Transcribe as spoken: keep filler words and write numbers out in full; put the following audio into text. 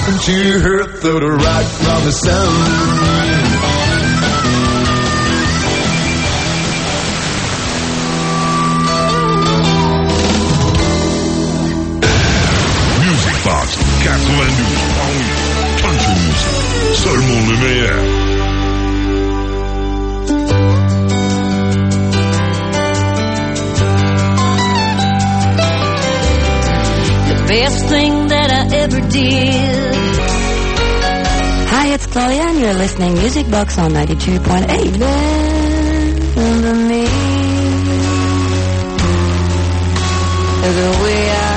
happened to her throat right from the sun. Music Box quatre-vingt-douze point huit. Country Music. Seulement le meilleur. Best thing that I ever did. Hi, it's Claudia, and you're listening Music Box on ninety-two point eight. Remember me the way I